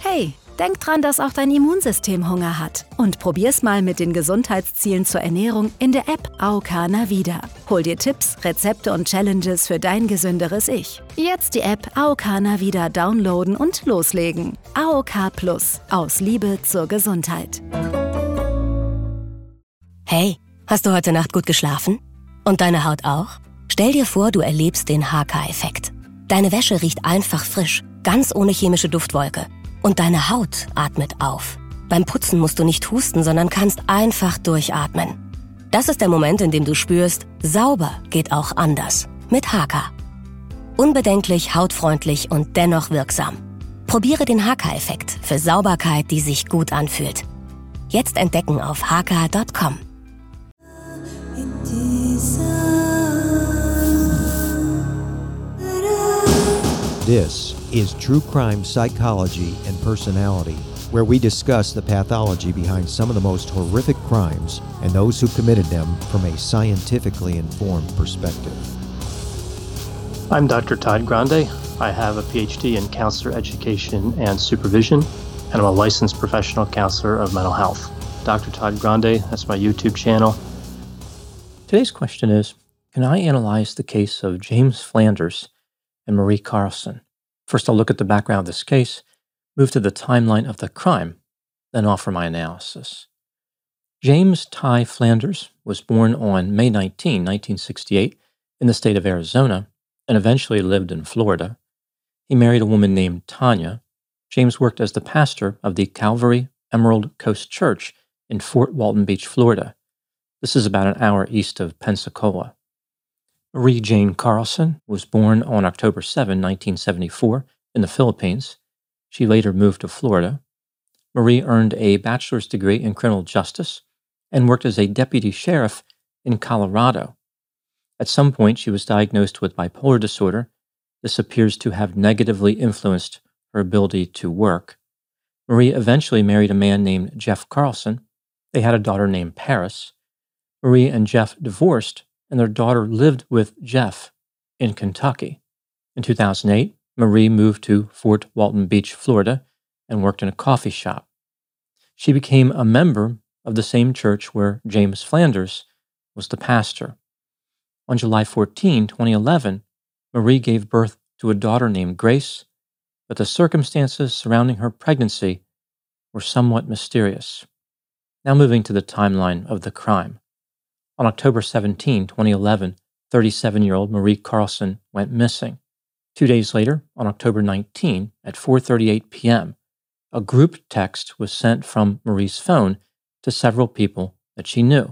Hey, denk dran, dass auch dein Immunsystem Hunger hat. Und probier's mal mit den Gesundheitszielen zur Ernährung in der App AOK Navida. Hol dir Tipps, Rezepte und Challenges für dein gesünderes Ich. Jetzt die App AOK Navida downloaden und loslegen. AOK Plus. Aus Liebe zur Gesundheit. Hey, hast du heute Nacht gut geschlafen? Und deine Haut auch? Stell dir vor, du erlebst den HK-Effekt. Deine Wäsche riecht einfach frisch, ganz ohne chemische Duftwolke. Und deine Haut atmet auf. Beim Putzen musst du nicht husten, sondern kannst einfach durchatmen. Das ist der Moment, in dem du spürst, sauber geht auch anders. Mit HK. Unbedenklich, hautfreundlich und dennoch wirksam. Probiere den HK-Effekt für Sauberkeit, die sich gut anfühlt. Jetzt entdecken auf hk.com. This is True Crime Psychology and Personality, where we discuss the pathology behind some of the most horrific crimes and those who committed them from a scientifically informed perspective. I'm Dr. Todd Grande. I have a PhD in counselor education and supervision, and I'm a licensed professional counselor of mental health. Dr. Todd Grande, that's my YouTube channel. Today's question is, can I analyze the case of James Flanders and Marie Carlson? First, I'll look at the background of this case, move to the timeline of the crime, then offer my analysis. James Ty Flanders was born on May 19, 1968, in the state of Arizona, and eventually lived in Florida. He married a woman named Tanya. James worked as the pastor of the Calvary Emerald Coast Church in Fort Walton Beach, Florida. This is about an hour east of Pensacola. Marie Jane Carlson was born on October 7, 1974, in the Philippines. She later moved to Florida. Marie earned a bachelor's degree in criminal justice and worked as a deputy sheriff in Colorado. At some point, she was diagnosed with bipolar disorder. This appears to have negatively influenced her ability to work. Marie eventually married a man named Jeff Carlson. They had a daughter named Paris. Marie and Jeff divorced, and their daughter lived with Jeff in Kentucky. In 2008, Marie moved to Fort Walton Beach, Florida, and worked in a coffee shop. She became a member of the same church where James Flanders was the pastor. On July 14, 2011, Marie gave birth to a daughter named Grace, but the circumstances surrounding her pregnancy were somewhat mysterious. Now moving to the timeline of the crime. On October 17, 2011, 37-year-old Marie Carlson went missing. 2 days later, on October 19, at 4:38 p.m., a group text was sent from Marie's phone to several people that she knew.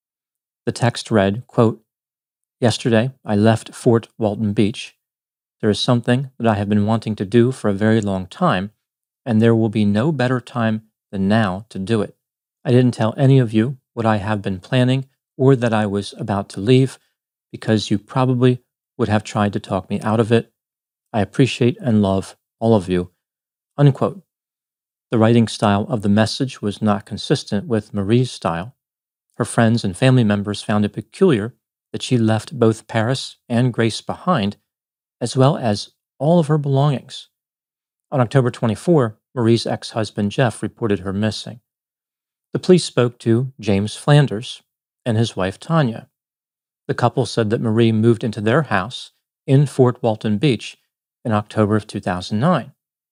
The text read, quote, "Yesterday, I left Fort Walton Beach. There is something that I have been wanting to do for a very long time, and there will be no better time than now to do it. I didn't tell any of you what I have been planning or that I was about to leave, because you probably would have tried to talk me out of it. I appreciate and love all of you." Unquote. The writing style of the message was not consistent with Marie's style. Her friends and family members found it peculiar that she left both Paris and Grace behind, as well as all of her belongings. On October 24, Marie's ex-husband Jeff reported her missing. The police spoke to James Flanders and his wife Tanya. The couple said that Marie moved into their house in Fort Walton Beach in October of 2009.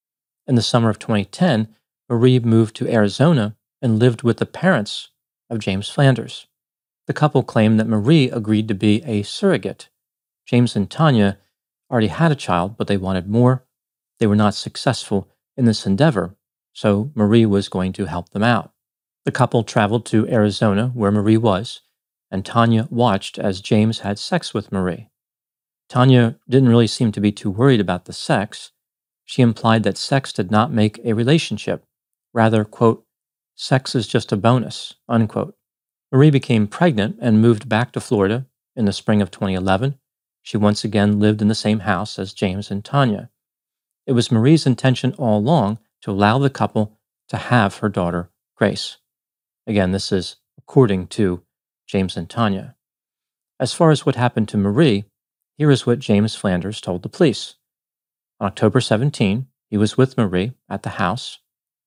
In the summer of 2010, Marie moved to Arizona and lived with the parents of James Flanders. The couple claimed that Marie agreed to be a surrogate. James and Tanya already had a child, but they wanted more. They were not successful in this endeavor, so Marie was going to help them out. The couple traveled to Arizona, where Marie was, and Tanya watched as James had sex with Marie. Tanya didn't really seem to be too worried about the sex. She implied that sex did not make a relationship. Rather, quote, "Sex is just a bonus," unquote. Marie became pregnant and moved back to Florida in the spring of 2011. She once again lived in the same house as James and Tanya. It was Marie's intention all along to allow the couple to have her daughter, Grace. Again, this is according to James and Tanya. As far as what happened to Marie, here is what James Flanders told the police. On October 17, he was with Marie at the house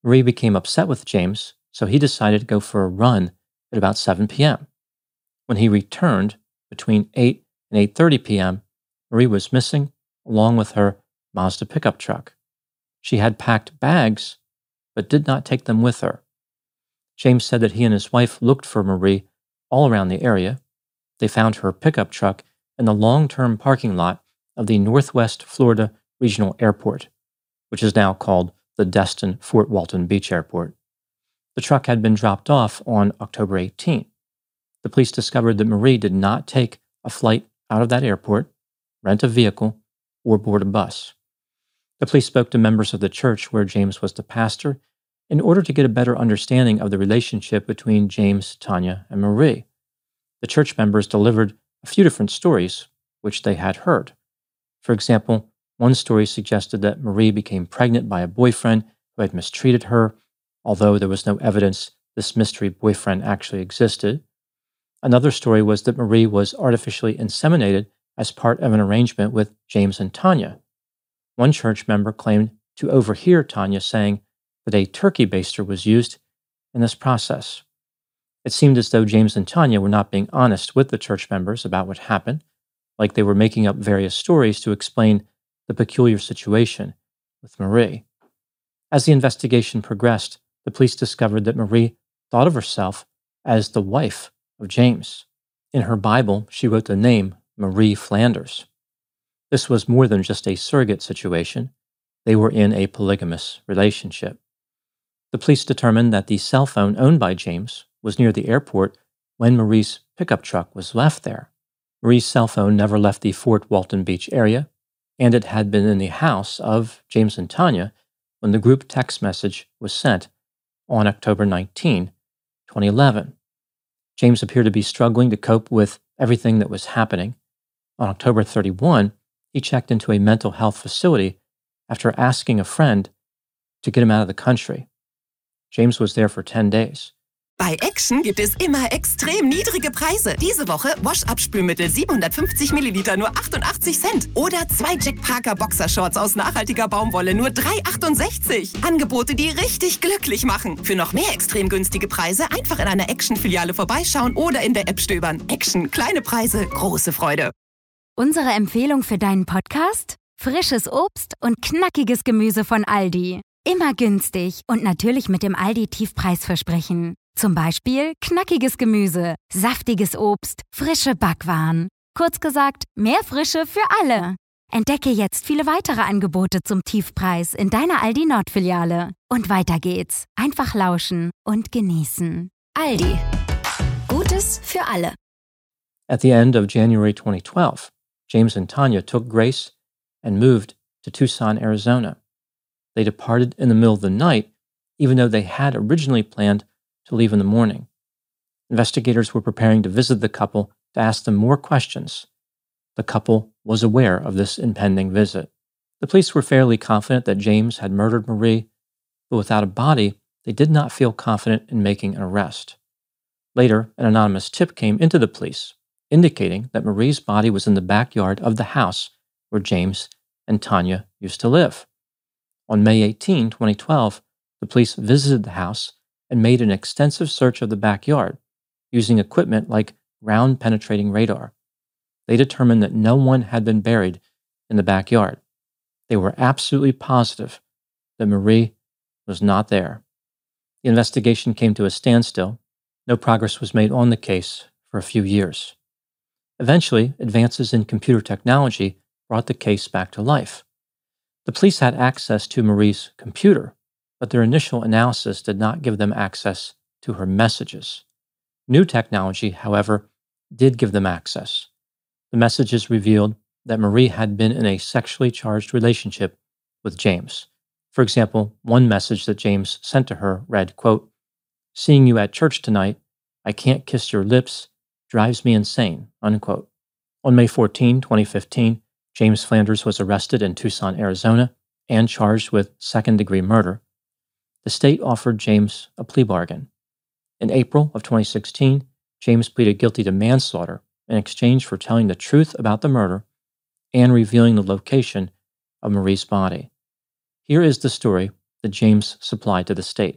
Marie became upset with James, so he decided to go for a run at about 7 p.m. When he returned between 8 and 8:30 p.m., Marie was missing, along with her Mazda pickup truck. She had packed bags, but did not take them with her. James said that he and his wife looked for Marie all around the area. They found her pickup truck in the long-term parking lot of the Northwest Florida Regional Airport, which is now called the Destin Fort Walton Beach Airport. The truck had been dropped off on October 18. The police discovered that Marie did not take a flight out of that airport, rent a vehicle, or board a bus. The police spoke to members of the church where James was the pastor in order to get a better understanding of the relationship between James, Tanya, and Marie. The church members delivered a few different stories which they had heard. For example, one story suggested that Marie became pregnant by a boyfriend who had mistreated her, although there was no evidence this mystery boyfriend actually existed. Another story was that Marie was artificially inseminated as part of an arrangement with James and Tanya. One church member claimed to overhear Tanya saying that a turkey baster was used in this process. It seemed as though James and Tanya were not being honest with the church members about what happened, like they were making up various stories to explain the peculiar situation with Marie. As the investigation progressed, the police discovered that Marie thought of herself as the wife of James. In her Bible, she wrote the name Marie Flanders. This was more than just a surrogate situation. They were in a polygamous relationship. The police determined that the cell phone owned by James was near the airport when Marie's pickup truck was left there. Marie's cell phone never left the Fort Walton Beach area, and it had been in the house of James and Tanya when the group text message was sent on October 19, 2011. James appeared to be struggling to cope with everything that was happening. On October 31, he checked into a mental health facility after asking a friend to get him out of the country. James was there for 10 days. Bei Action gibt es immer extrem niedrige Preise. Diese Woche Wasch-Abspülmittel 750 Milliliter nur 88 Cent. Oder 2 Jack Parker Boxershorts aus nachhaltiger Baumwolle nur 3,68. Angebote, die richtig glücklich machen. Für noch mehr extrem günstige Preise einfach in einer Action-Filiale vorbeischauen oder in der App stöbern. Action, kleine Preise, große Freude. Unsere Empfehlung für deinen Podcast? Frisches Obst und knackiges Gemüse von Aldi. Immer günstig und natürlich mit dem Aldi-Tiefpreisversprechen. Zum Beispiel knackiges Gemüse, saftiges Obst, frische Backwaren. Kurz gesagt, mehr Frische für alle. Entdecke jetzt viele weitere Angebote zum Tiefpreis in deiner Aldi Nord-Filiale. Und weiter geht's. Einfach lauschen und genießen. Aldi. Gutes für alle. At the end of January 2012, James and Tanya took Grace and moved to Tucson, Arizona. They departed in the middle of the night, even though they had originally planned to leave in the morning. Investigators were preparing to visit the couple to ask them more questions. The couple was aware of this impending visit. The police were fairly confident that James had murdered Marie, but without a body, they did not feel confident in making an arrest. Later, an anonymous tip came into the police, indicating that Marie's body was in the backyard of the house where James and Tanya used to live. On May 18, 2012, the police visited the house and made an extensive search of the backyard, using equipment like ground-penetrating radar. They determined that no one had been buried in the backyard. They were absolutely positive that Marie was not there. The investigation came to a standstill. No progress was made on the case for a few years. Eventually, advances in computer technology brought the case back to life. The police had access to Marie's computer, but their initial analysis did not give them access to her messages. New technology, however, did give them access. The messages revealed that Marie had been in a sexually charged relationship with James. For example, one message that James sent to her read, quote, "Seeing you at church tonight, I can't kiss your lips, drives me insane," unquote. On May 14, 2015, James Flanders was arrested in Tucson, Arizona, and charged with second-degree murder. The state offered James a plea bargain. In April of 2016, James pleaded guilty to manslaughter in exchange for telling the truth about the murder and revealing the location of Marie's body. Here is the story that James supplied to the state.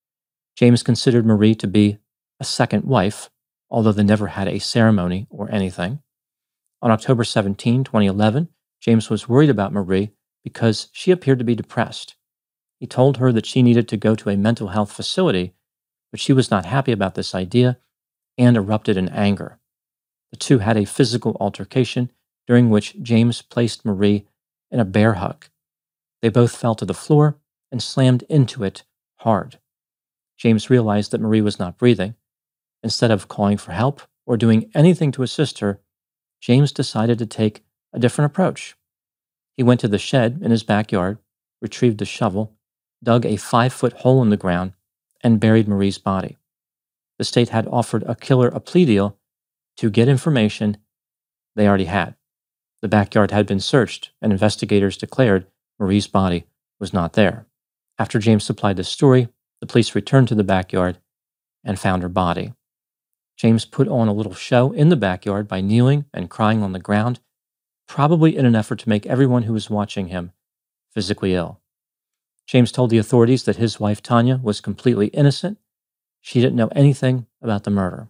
James considered Marie to be a second wife, although they never had a ceremony or anything. On October 17, 2011, James was worried about Marie because she appeared to be depressed. He told her that she needed to go to a mental health facility, but she was not happy about this idea and erupted in anger. The two had a physical altercation during which James placed Marie in a bear hug. They both fell to the floor and slammed into it hard. James realized that Marie was not breathing. Instead of calling for help or doing anything to assist her, James decided to take a different approach. He went to the shed in his backyard, retrieved a shovel, dug a 5-foot hole in the ground, and buried Marie's body. The state had offered a killer a plea deal to get information they already had. The backyard had been searched, and investigators declared Marie's body was not there. After James supplied the story, the police returned to the backyard and found her body. James put on a little show in the backyard by kneeling and crying on the ground, probably in an effort to make everyone who was watching him physically ill. James told the authorities that his wife Tanya was completely innocent. She didn't know anything about the murder.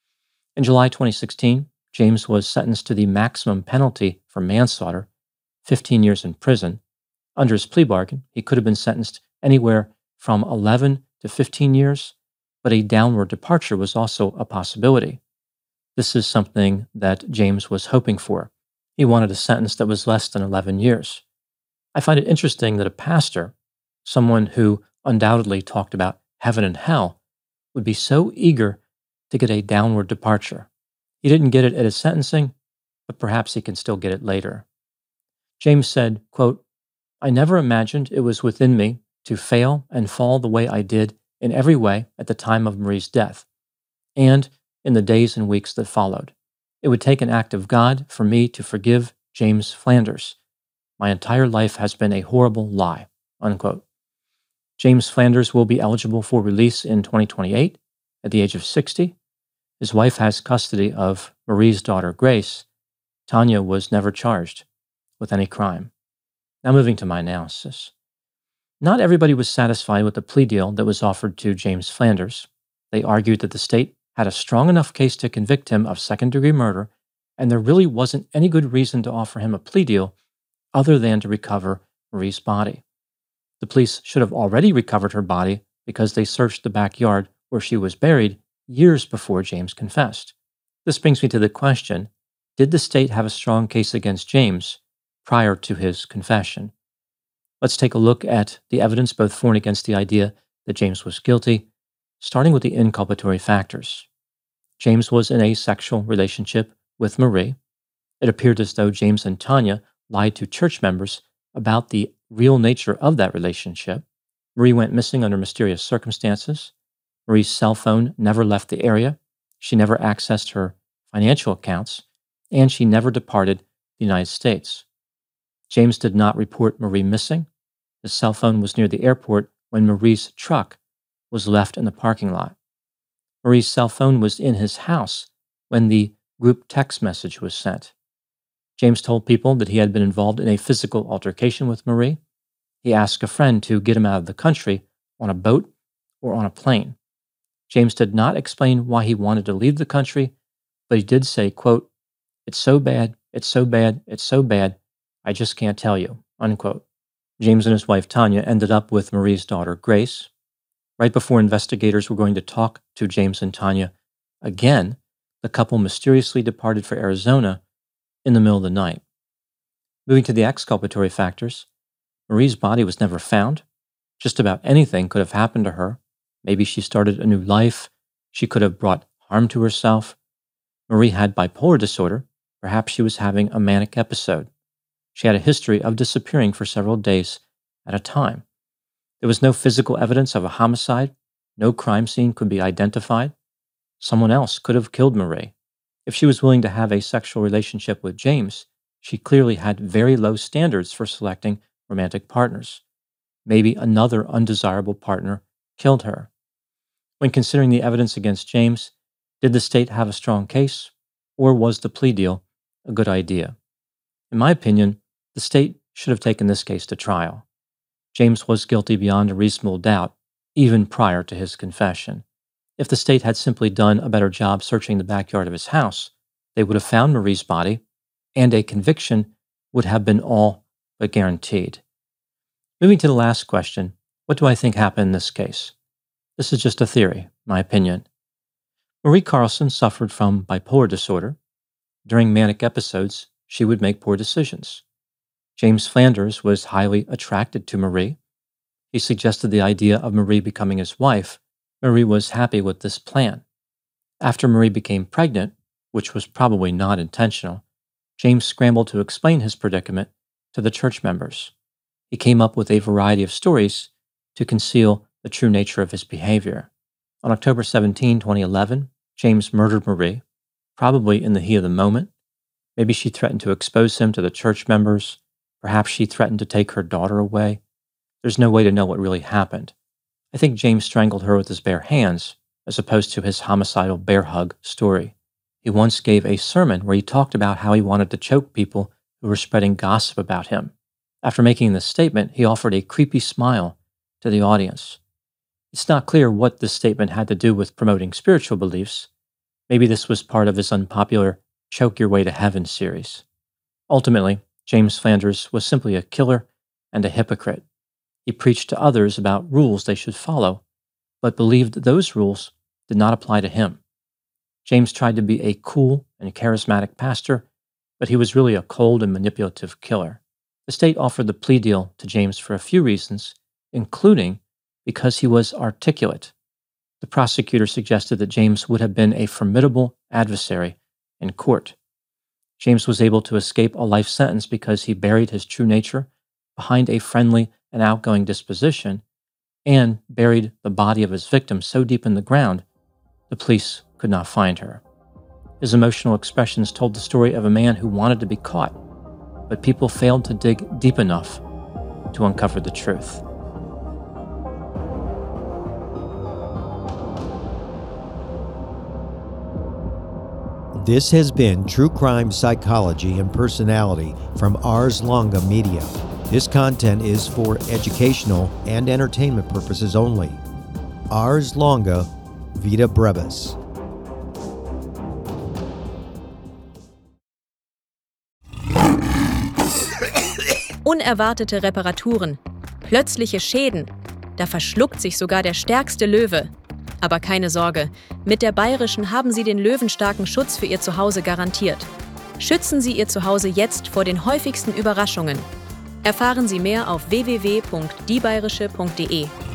In July 2016, James was sentenced to the maximum penalty for manslaughter, 15 years in prison. Under his plea bargain, he could have been sentenced anywhere from 11 to 15 years, but a downward departure was also a possibility. This is something that James was hoping for. He wanted a sentence that was less than 11 years. I find it interesting that a pastor, someone who undoubtedly talked about heaven and hell, would be so eager to get a downward departure. He didn't get it at his sentencing, but perhaps he can still get it later. James said, quote, "I never imagined it was within me to fail and fall the way I did in every way at the time of Marie's death, and in the days and weeks that followed. It would take an act of God for me to forgive James Flanders. My entire life has been a horrible lie," unquote. James Flanders will be eligible for release in 2028 at the age of 60. His wife has custody of Marie's daughter, Grace. Tanya was never charged with any crime. Now moving to my analysis. Not everybody was satisfied with the plea deal that was offered to James Flanders. They argued that the state had a strong enough case to convict him of second-degree murder, and there really wasn't any good reason to offer him a plea deal other than to recover Marie's body. The police should have already recovered her body because they searched the backyard where she was buried years before James confessed. This brings me to the question, did the state have a strong case against James prior to his confession? Let's take a look at the evidence both for and against the idea that James was guilty, starting with the inculpatory factors. James was in a sexual relationship with Marie. It appeared as though James and Tanya lied to church members about the real nature of that relationship. Marie went missing under mysterious circumstances. Marie's cell phone never left the area. She never accessed her financial accounts, and she never departed the United States. James did not report Marie missing. His cell phone was near the airport when Marie's truck was left in the parking lot. Marie's cell phone was in his house when the group text message was sent. James told people that he had been involved in a physical altercation with Marie. He asked a friend to get him out of the country on a boat or on a plane. James did not explain why he wanted to leave the country, but he did say, quote, "It's so bad, it's so bad, it's so bad, I just can't tell you," unquote. James and his wife Tanya ended up with Marie's daughter Grace. Right before investigators were going to talk to James and Tanya again, the couple mysteriously departed for Arizona in the middle of the night. Moving to the exculpatory factors, Marie's body was never found. Just about anything could have happened to her. Maybe she started a new life. She could have brought harm to herself. Marie had bipolar disorder. Perhaps she was having a manic episode. She had a history of disappearing for several days at a time. There was no physical evidence of a homicide. No crime scene could be identified. Someone else could have killed Marie. If she was willing to have a sexual relationship with James, she clearly had very low standards for selecting romantic partners. Maybe another undesirable partner killed her. When considering the evidence against James, did the state have a strong case, or was the plea deal a good idea? In my opinion, the state should have taken this case to trial. James was guilty beyond a reasonable doubt, even prior to his confession. If the state had simply done a better job searching the backyard of his house, they would have found Marie's body, and a conviction would have been all but guaranteed. Moving to the last question, what do I think happened in this case? This is just a theory, my opinion. Marie Carlson suffered from bipolar disorder. During manic episodes, she would make poor decisions. James Flanders was highly attracted to Marie. He suggested the idea of Marie becoming his wife. Marie was happy with this plan. After Marie became pregnant, which was probably not intentional, James scrambled to explain his predicament to the church members. He came up with a variety of stories to conceal the true nature of his behavior. On October 17, 2011, James murdered Marie, probably in the heat of the moment. Maybe she threatened to expose him to the church members. Perhaps she threatened to take her daughter away. There's no way to know what really happened. I think James strangled her with his bare hands, as opposed to his homicidal bear hug story. He once gave a sermon where he talked about how he wanted to choke people who were spreading gossip about him. After making this statement, he offered a creepy smile to the audience. It's not clear what this statement had to do with promoting spiritual beliefs. Maybe this was part of his unpopular Choke Your Way to Heaven series. Ultimately, James Flanders was simply a killer and a hypocrite. He preached to others about rules they should follow, but believed those rules did not apply to him. James tried to be a cool and charismatic pastor, but he was really a cold and manipulative killer. The state offered the plea deal to James for a few reasons, including because he was articulate. The prosecutor suggested that James would have been a formidable adversary in court. James was able to escape a life sentence because he buried his true nature behind a friendly and outgoing disposition and buried the body of his victim so deep in the ground the police could not find her. His emotional expressions told the story of a man who wanted to be caught, but people failed to dig deep enough to uncover the truth. This has been True Crime Psychology and Personality from Ars Longa Media. This content is for educational and entertainment purposes only. Ars Longa, Vita Brevis. Unerwartete Reparaturen, plötzliche Schäden. Da verschluckt sich sogar der stärkste Löwe. Aber keine Sorge, mit der Bayerischen haben Sie den löwenstarken Schutz für Ihr Zuhause garantiert. Schützen Sie Ihr Zuhause jetzt vor den häufigsten Überraschungen. Erfahren Sie mehr auf www.diebayerische.de.